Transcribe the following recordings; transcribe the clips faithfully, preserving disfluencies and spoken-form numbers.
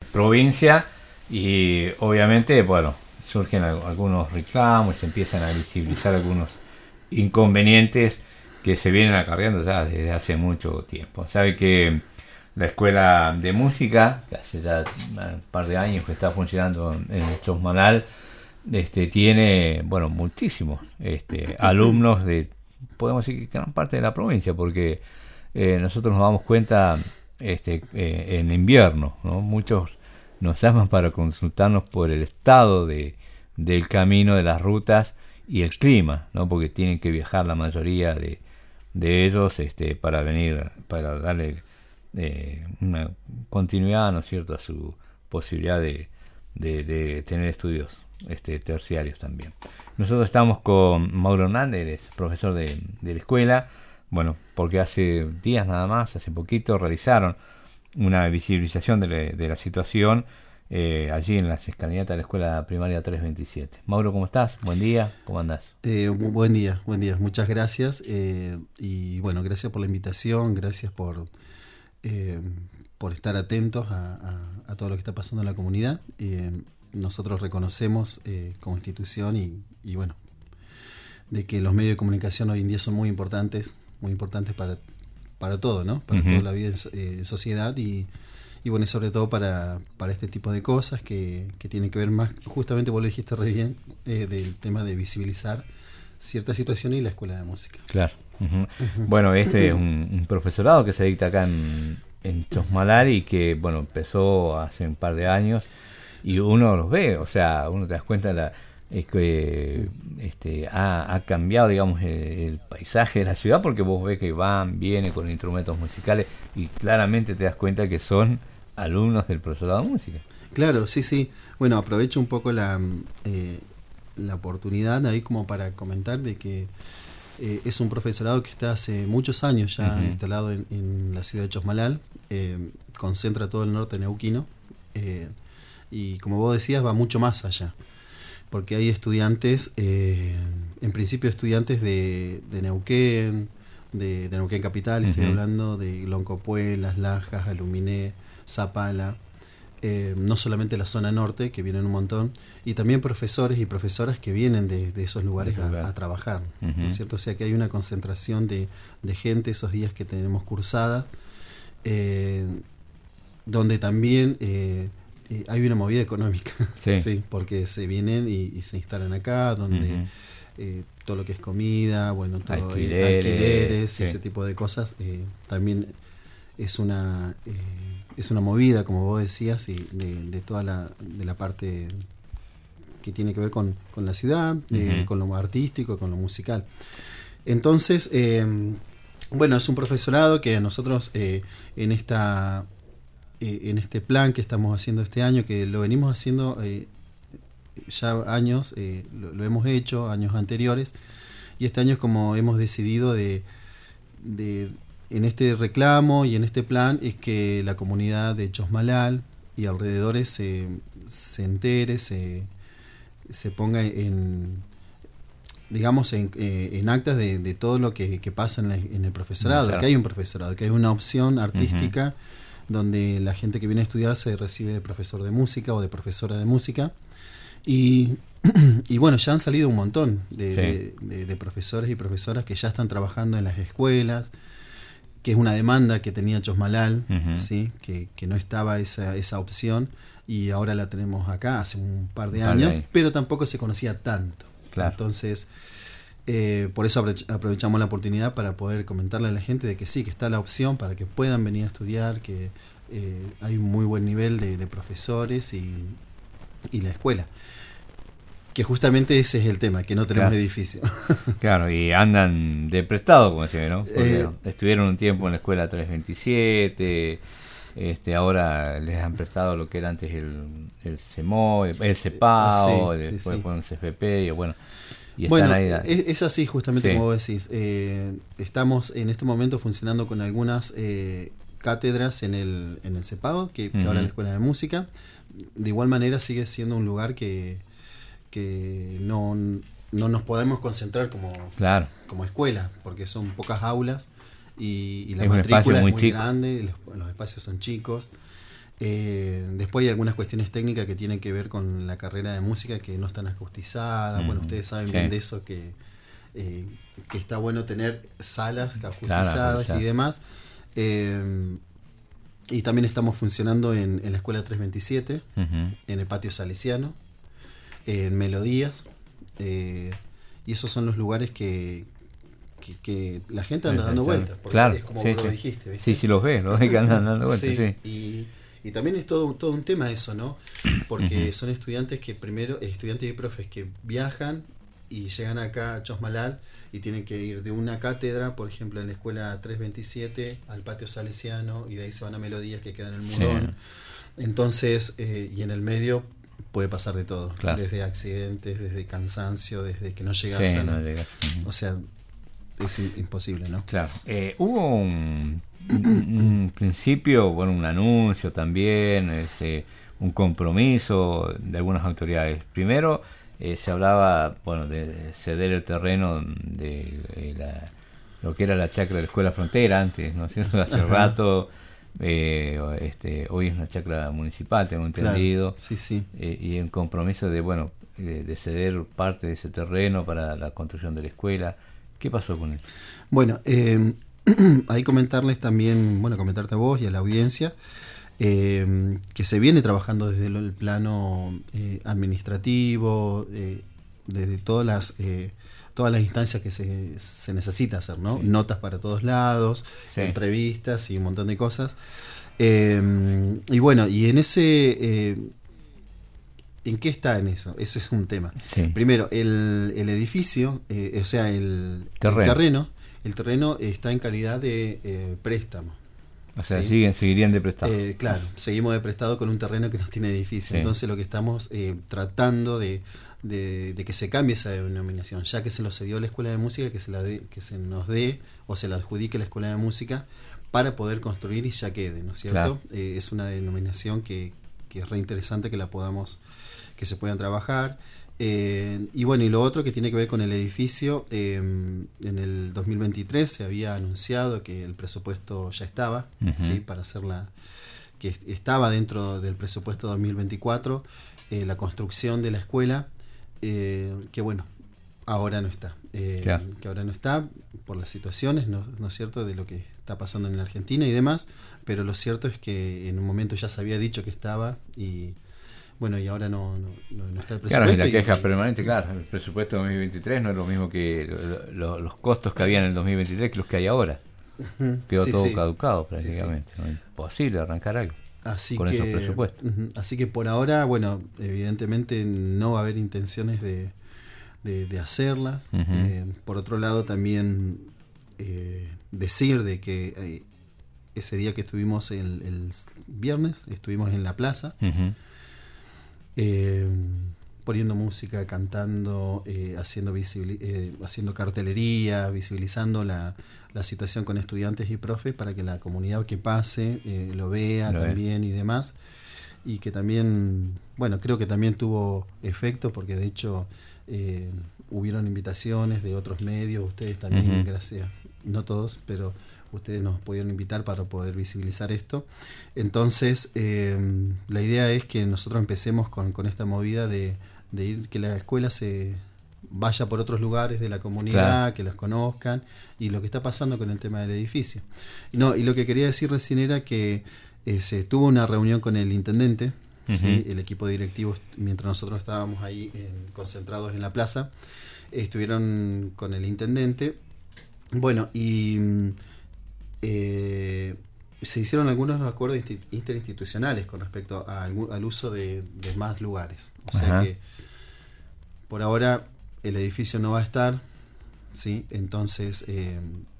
provincia y obviamente, bueno, surgen algunos reclamos, se empiezan a visibilizar algunos inconvenientes que se vienen acarreando ya desde hace mucho tiempo. Sabe que la escuela de música, que hace ya un par de años que está funcionando en el Chosmalal, este, tiene, bueno, muchísimos este, alumnos de, podemos decir que gran parte de la provincia, porque eh, nosotros nos damos cuenta este, eh, en invierno, ¿no? Muchos nos llaman para consultarnos por el estado de, del camino, de las rutas y el clima, ¿no? Porque tienen que viajar la mayoría de, de ellos este, para venir, para darle eh, una continuidad, ¿no es cierto?, a su posibilidad de, de, de tener estudios este, terciarios también. Nosotros estamos con Mauro Hernández, profesor de, de la escuela, bueno, porque hace días nada más, hace poquito, realizaron una visibilización de, la, de la situación eh, allí en las escalinatas de la escuela primaria trescientos veintisiete. Mauro, ¿cómo estás? Buen día, ¿cómo andás? Eh, buen día, buen día, muchas gracias eh, y bueno, gracias por la invitación, gracias por, eh, por estar atentos a, a, a todo lo que está pasando en la comunidad. Eh, nosotros reconocemos eh, como institución y, y bueno, de que los medios de comunicación hoy en día son muy importantes, muy importantes para, para todo, ¿no? Para uh-huh. toda la vida en eh, sociedad y, y bueno, y sobre todo para, para este tipo de cosas que, que tienen que ver más, justamente vos lo dijiste re bien, eh, del tema de visibilizar ciertas situaciones y la escuela de música. Claro. Uh-huh. Uh-huh. Bueno, este es un, un profesorado que se dicta acá en, en Chosmalal y que, bueno, empezó hace un par de años y uno los ve, o sea, uno te das cuenta de la... es que este, ha, ha cambiado, digamos, el, el paisaje de la ciudad, porque vos ves que van, vienen con instrumentos musicales y claramente te das cuenta que son alumnos del profesorado de música. Claro, sí, sí. Bueno, aprovecho un poco la, eh, la oportunidad ahí como para comentar de que eh, es un profesorado que está hace muchos años ya uh-huh. instalado en, en la ciudad de Chosmalal, eh, concentra todo el norte neuquino eh, y como vos decías va mucho más allá. Porque hay estudiantes, eh, en principio estudiantes de, de Neuquén, de, de Neuquén Capital, uh-huh. estoy hablando de Loncopué, Las Lajas, Aluminé, Zapala, eh, no solamente la zona norte, que vienen un montón, y también profesores y profesoras que vienen de, de esos lugares a, a trabajar, uh-huh. ¿no es cierto? O sea que hay una concentración de, de gente esos días que tenemos cursada, eh, donde también... Eh, Eh, hay una movida económica, sí. sí, porque se vienen y, y se instalan acá, donde uh-huh. eh, todo lo que es comida, bueno, todo alquileres, alquileres sí. ese tipo de cosas, eh, también es una eh, es una movida, como vos decías, y de, de toda la de la parte que tiene que ver con, con la ciudad, uh-huh. eh, con lo artístico, con lo musical. Entonces, eh, bueno, es un profesorado que nosotros eh, en esta en este plan que estamos haciendo este año, que lo venimos haciendo eh, ya años, eh, lo, lo hemos hecho años anteriores, y este año es como hemos decidido de, de en este reclamo y en este plan es que la comunidad de Chosmalal y alrededores se, se entere, se, se ponga en digamos en, eh, en actas de, de todo lo que, que pasa en, la, en el profesorado, claro. que hay un profesorado, que hay una opción artística uh-huh. donde la gente que viene a estudiar se recibe de profesor de música o de profesora de música. Y, y bueno, ya han salido un montón de, sí. de, de, de profesores y profesoras que ya están trabajando en las escuelas, que es una demanda que tenía Chosmalal, uh-huh. ¿sí? que, que no estaba esa, esa opción, y ahora la tenemos acá hace un par de años, vale. pero tampoco se conocía tanto. Claro. Entonces... Eh, por eso aprovechamos la oportunidad para poder comentarle a la gente de que sí, que está la opción para que puedan venir a estudiar, que eh, hay un muy buen nivel de, de profesores y, y la escuela. Que justamente ese es el tema, que no tenemos claro. edificio. Claro, y andan de prestado, como se ve, ¿no? Porque eh, estuvieron un tiempo en la escuela trescientos veintisiete, este, ahora les han prestado lo que era antes el, el CEMO, el CEPAO, sí, después sí, sí. el C F P, y bueno... Y bueno, ahí, es, es así justamente sí. como vos decís. Eh, estamos en este momento funcionando con algunas eh, cátedras en el, en el CEPAO, que, uh-huh. que ahora es la Escuela de Música. De igual manera sigue siendo un lugar que, que no, no nos podemos concentrar como, claro. como escuela, porque son pocas aulas y, y la es matrícula muy es muy chico. grande, los, los espacios son chicos. Eh, después hay algunas cuestiones técnicas que tienen que ver con la carrera de música que no están ajustizadas. Mm. Bueno, ustedes saben sí. bien de eso, que, eh, que está bueno tener salas ajustizadas claro, y demás. Eh, y también estamos funcionando en, en la Escuela trescientos veintisiete, uh-huh. en el Patio Salesiano, en Melodías. Eh, y esos son los lugares que... Que, que la gente anda dando vueltas, porque claro, es como sí, vos sí. lo dijiste, ¿viste? Sí, sí los ves, los ves que andan dando vueltas, sí. sí. Y, y también es todo, todo un tema eso, ¿no? Porque uh-huh. son estudiantes que primero, estudiantes y profes que viajan y llegan acá a Chosmalal y tienen que ir de una cátedra, por ejemplo en la escuela trescientos veintisiete, al Patio Salesiano, y de ahí se van a Melodías que quedan en el Murón. Sí. Entonces, eh, y en el medio puede pasar de todo, claro. desde accidentes, desde cansancio, desde que no llegas sí, a la... No llegas. Uh-huh. O sea... es imposible, ¿no? Claro. Eh, hubo un, un principio, bueno, un anuncio también, este, un compromiso de algunas autoridades. Primero eh, se hablaba, bueno, de ceder el terreno de, de la, lo que era la chacra de la Escuela Frontera antes, ¿no es cierto? Hace rato, eh, este, hoy es una chacra municipal, tengo entendido. Claro, sí, sí. Eh, y el compromiso de, bueno, de, de ceder parte de ese terreno para la construcción de la escuela. ¿Qué pasó con eso? Bueno, eh, ahí comentarles también, bueno, comentarte a vos y a la audiencia, eh, que se viene trabajando desde el plano eh, administrativo, eh, desde todas las eh, todas las instancias que se, se necesita hacer, ¿no? Sí. Notas para todos lados, sí. entrevistas y un montón de cosas. Eh, y bueno, y en ese... Eh, ¿En qué está en eso? Ese es un tema. Sí. Primero, el, el edificio, eh, o sea, el terreno. el terreno, el terreno está en calidad de eh, préstamo. O sea, ¿sí? siguen, seguirían de prestado. Eh, claro, seguimos de prestado con un terreno que no tiene edificio. Sí. Entonces lo que estamos eh, tratando de, de, de que se cambie esa denominación, ya que se lo cedió a la Escuela de Música, que se, la de, que se nos dé o se la adjudique la Escuela de Música para poder construir y ya quede, ¿no es cierto? Claro. Eh, es una denominación que, que es re interesante que la podamos... que se puedan trabajar. Eh, y bueno, y lo otro que tiene que ver con el edificio, eh, en el dos mil veintitrés se había anunciado que el presupuesto ya estaba, uh-huh. ¿sí? Para hacer la... que estaba dentro del presupuesto dos mil veinticuatro, eh, la construcción de la escuela, eh, que bueno, ahora no está. Eh, claro. Que ahora no está por las situaciones, ¿no, ¿no es cierto?, de lo que está pasando en la Argentina y demás, pero lo cierto es que en un momento ya se había dicho que estaba y... Bueno, y ahora no, no, no está el presupuesto. Claro, y la queja y, permanente, claro, el presupuesto de dos mil veintitrés no es lo mismo que lo, lo, los costos que había en el dos mil veintitrés que los que hay ahora. Quedó sí, todo sí. caducado prácticamente, sí, sí. ¿no? Imposible arrancar algo así con que, esos presupuestos. Uh-huh. Así que por ahora, bueno, evidentemente no va a haber intenciones de, de, de hacerlas. Uh-huh. Eh, por otro lado, también eh, decir de que eh, ese día que estuvimos el, el viernes, estuvimos en la plaza, uh-huh. Eh, poniendo música, cantando, eh, haciendo, visibili- eh, haciendo cartelería, visibilizando la, la situación con estudiantes y profes para que la comunidad que pase eh, lo vea lo también ve. Y demás. Y que también, bueno, creo que también tuvo efecto porque de hecho eh, hubieron invitaciones de otros medios, ustedes también, uh-huh. gracias, no todos, pero... ustedes nos pudieron invitar para poder visibilizar esto. Entonces, eh, la idea es que nosotros empecemos con, con esta movida de, de ir, que la escuela se vaya por otros lugares de la comunidad, claro. que los conozcan, y lo que está pasando con el tema del edificio. No, y lo que quería decir recién era que eh, se tuvo una reunión con el intendente, uh-huh. ¿sí? El equipo directivo, mientras nosotros estábamos ahí en, concentrados en la plaza, eh, estuvieron con el intendente. Bueno, y... Eh, se hicieron algunos acuerdos interinstitucionales con respecto a, al, al uso de, de más lugares. O sea Ajá. que por ahora el edificio no va a estar, ¿sí? Entonces eh,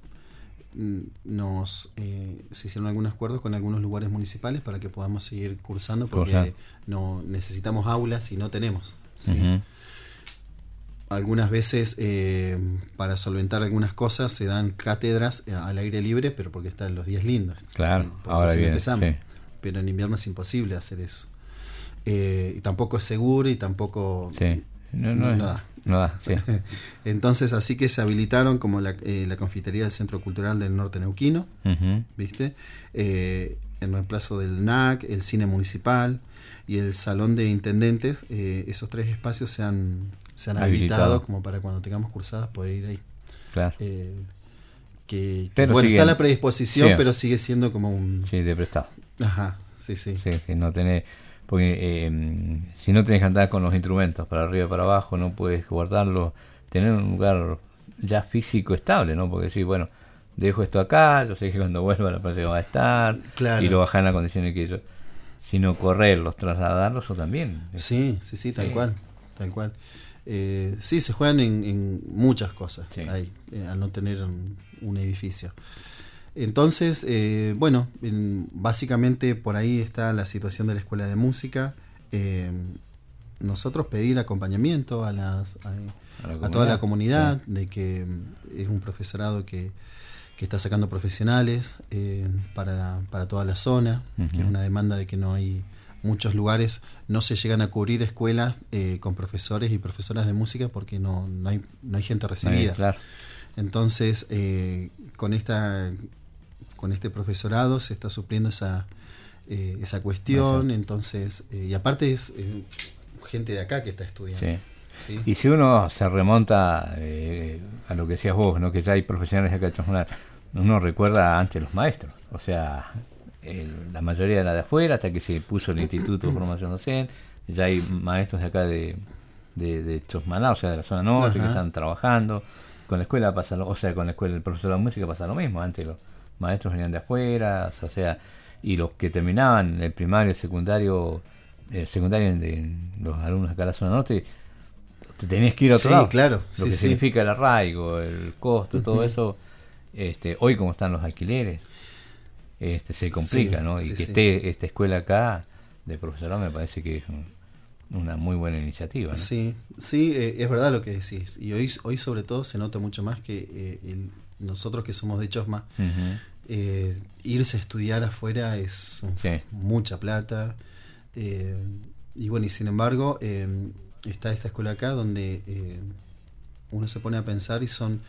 nos eh, se hicieron algunos acuerdos con algunos lugares municipales para que podamos seguir cursando porque Cursa. no necesitamos aulas y no tenemos, ¿sí? Uh-huh. Algunas veces eh, para solventar algunas cosas se dan cátedras al aire libre, pero porque están los días lindos. Claro, ¿sí? Ahora bien, empezamos. Sí. Pero en invierno es imposible hacer eso. Eh, y tampoco es seguro y tampoco sí. no, no, no, no da. No da sí. Entonces así que se habilitaron como la, eh, la confitería del Centro Cultural del Norte Neuquino, uh-huh. ¿viste? Eh, en reemplazo del N A C, el cine municipal y el salón de intendentes. Eh, esos tres espacios se han, se han habilitado. habilitado como para cuando tengamos cursadas poder ir ahí. Claro. Eh, que, que pero bueno, siguen, está la predisposición, sí, pero sigue siendo como un... Sí, de prestado. Ajá, sí, sí. Sí, que no tenés... Porque eh, si no tenés que andar con los instrumentos para arriba y para abajo, no puedes guardarlos, tener un lugar ya físico estable, ¿no? Porque sí, bueno, dejo esto acá, yo sé que cuando vuelva la próxima va a estar, claro, y lo bajan en las condiciones que yo... Sino correrlos, trasladarlos, eso también. Sí, sí, sí, tal sí. cual, tal cual. Eh, sí, se juegan en, en muchas cosas sí. ahí, eh, al no tener un, un edificio. Entonces, eh, bueno, en, básicamente por ahí está la situación de la escuela de música. Eh, nosotros pedir acompañamiento a, las, a, a, a toda la comunidad, sí. de que es un profesorado que, que está sacando profesionales eh, para, para toda la zona, uh-huh. que es una demanda de que no hay muchos lugares, no se llegan a cubrir escuelas eh, con profesores y profesoras de música porque no, no, hay, no hay gente recibida. Sí, claro. Entonces, eh, con esta con este profesorado se está supliendo esa eh, esa cuestión, uh-huh. entonces, eh, y aparte es eh, gente de acá que está estudiando. Sí. ¿Sí? Y si uno se remonta eh, a lo que decías vos, ¿no? Que ya hay profesionales acá de Chasmonal, uno recuerda antes los maestros, o sea, el, la mayoría era de afuera hasta que se puso el Instituto de Formación Docente, ya hay maestros de acá de, de, de Chasmonal, o sea, de la zona norte, uh-huh. que están trabajando. Con la escuela pasa lo, o sea, con la escuela del profesor de música pasa lo mismo, antes los maestros venían de afuera, o sea, y los que terminaban el primario, el secundario, el secundario de los alumnos acá de la zona norte, te tenías que ir a otro sí, lado. Claro, lo sí, que sí. significa el arraigo, el costo, uh-huh. todo eso, este, hoy como están los alquileres, este, se complica, sí, ¿no? Y sí, que sí. esté esta escuela acá de profesorado me parece que es un, una muy buena iniciativa, ¿no? Sí, sí, eh, es verdad lo que decís. Y hoy, hoy sobre todo se nota mucho más que eh, el, nosotros que somos de Chosma, uh-huh. eh, irse a estudiar afuera es um, sí. mucha plata. Eh, y bueno, y sin embargo, eh, está esta escuela acá donde eh, uno se pone a pensar y son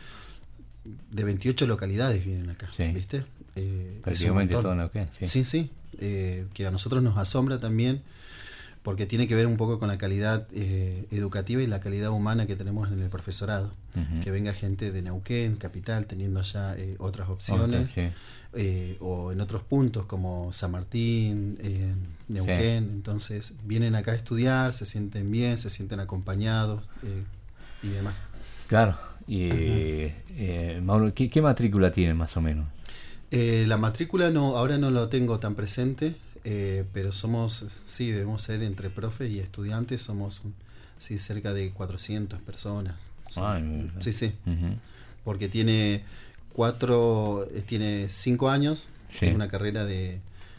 de veintiocho localidades vienen acá, sí. ¿viste? Eh, Prácticamente todo Neuquén, sí. Sí, sí, eh, que a nosotros nos asombra también porque tiene que ver un poco con la calidad eh, educativa y la calidad humana que tenemos en el profesorado. Uh-huh. Que venga gente de Neuquén, capital, teniendo allá eh, otras opciones, okay, sí. eh, o en otros puntos como San Martín, eh, Neuquén. Sí. Entonces vienen acá a estudiar, se sienten bien, se sienten acompañados eh, y demás. Claro. Y uh-huh. eh, Mauro, ¿qué, ¿qué matrícula tienen más o menos? Eh, la matrícula no, ahora no lo tengo tan presente. Eh, pero somos, sí, debemos ser entre profes y estudiantes, somos sí cerca de cuatrocientas personas. Ah, sí, sí. Uh-huh. Porque tiene cuatro, tiene cinco años, sí. Es una carrera de,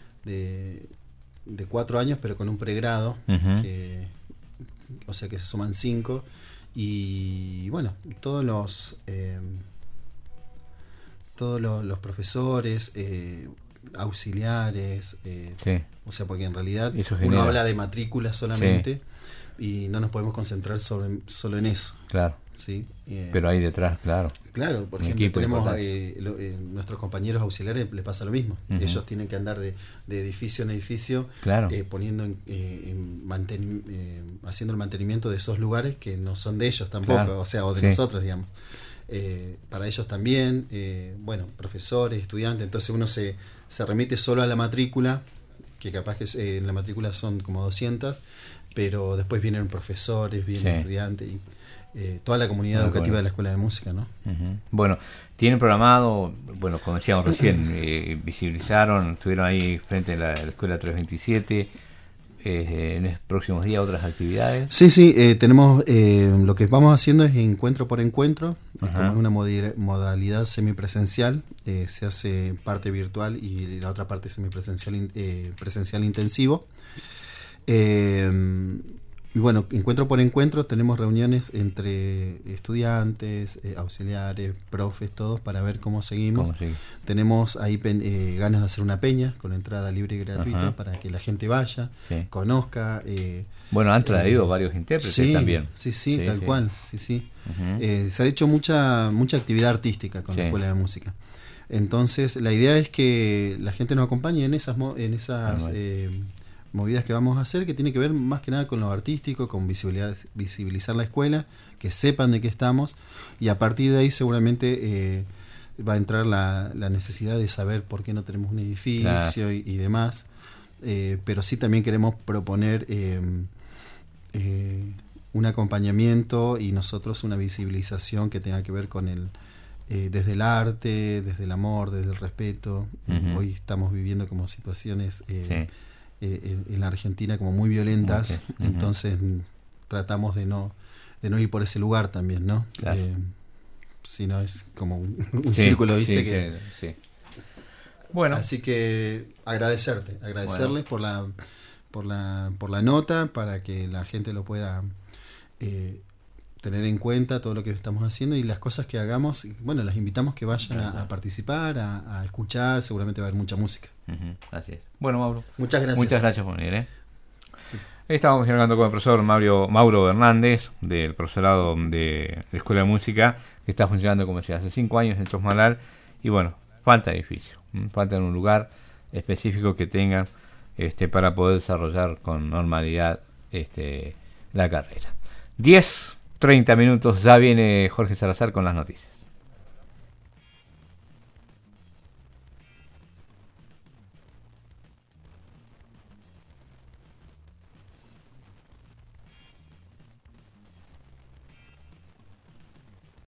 de, de cuatro años, pero con un pregrado, uh-huh. que, o sea que se suman cinco. Y bueno, todos los, eh, todos los, los profesores, eh, auxiliares, eh, sí. o sea, porque en realidad eso uno genera. habla de matrícula solamente, sí. y no nos podemos concentrar sobre, solo en eso. Claro. ¿Sí? Eh, Pero ahí detrás, claro. Claro, por Un ejemplo, tenemos eh, lo, eh, nuestros compañeros auxiliares les pasa lo mismo. Uh-huh. Ellos tienen que andar de, de edificio en edificio, claro. eh, poniendo en, eh, en manten, eh, haciendo el mantenimiento de esos lugares que no son de ellos tampoco, claro. o sea, o de sí. nosotros, digamos. Eh, para ellos también, eh, bueno, profesores, estudiantes, entonces uno se, se remite solo a la matrícula, que capaz que eh, en la matrícula son como doscientas, pero después vienen profesores, vienen sí. estudiantes, y eh, toda la comunidad bueno, educativa bueno. de la Escuela de Música, ¿no? Uh-huh. Bueno, tienen programado, bueno, como decíamos recién, eh, visibilizaron, estuvieron ahí frente a la, a la Escuela trescientos veintisiete, Eh, en los próximos días otras actividades. Sí, sí, eh, tenemos eh, lo que vamos haciendo es encuentro por encuentro, uh-huh. como es una mod- modalidad semipresencial, eh, se hace parte virtual y la otra parte semipresencial in- eh, presencial intensivo. Eh, y bueno, encuentro por encuentro tenemos reuniones entre estudiantes, eh, auxiliares, profes, todos para ver cómo seguimos. ¿Cómo sigue? Tenemos ahí pen, eh, ganas de hacer una peña con entrada libre y gratuita, uh-huh. para que la gente vaya, sí. conozca. Eh, bueno, han traído eh, varios intérpretes sí, también. Sí, sí, sí tal sí. cual. Sí, sí. Uh-huh. Eh, se ha hecho mucha mucha actividad artística con sí. la Escuela de Música. Entonces, la idea es que la gente nos acompañe en esas, mo- en esas Ah, bueno. eh, movidas que vamos a hacer, que tiene que ver más que nada con lo artístico, con visibilizar, visibilizar la escuela, que sepan de qué estamos, y a partir de ahí seguramente eh, va a entrar la, la necesidad de saber por qué no tenemos un edificio Claro. y, y demás. Eh, pero sí también queremos proponer eh, eh, un acompañamiento y nosotros una visibilización que tenga que ver con el eh, desde el arte, desde el amor, desde el respeto. Eh, Ujú. hoy estamos viviendo como situaciones eh, Sí. eh, en, en la Argentina como muy violentas, Ok. Ujú. entonces mm, tratamos de no de no ir por ese lugar también, ¿no? Claro. Eh, si no es como un, un Sí, círculo, ¿viste? sí, que, sí, sí. Bueno, Así que agradecerte, agradecerles Bueno. por la por la por la nota, para que la gente lo pueda eh, tener en cuenta todo lo que estamos haciendo y las cosas que hagamos. Y, bueno, las invitamos que vayan a, a participar, a, a escuchar, seguramente va a haber mucha música. ujú, así es. Bueno, Mauro, Muchas gracias. muchas gracias por venir. ¿eh? Estábamos hablando con el profesor Mauro, Mauro Hernández, del profesorado de, de Escuela de Música, que está funcionando, como decía, hace cinco años en Chosmalal. Y bueno, falta edificio, ¿m? falta un lugar específico que tengan este, para poder desarrollar con normalidad este, la carrera. diez, treinta minutos, ya viene Jorge Salazar con las noticias.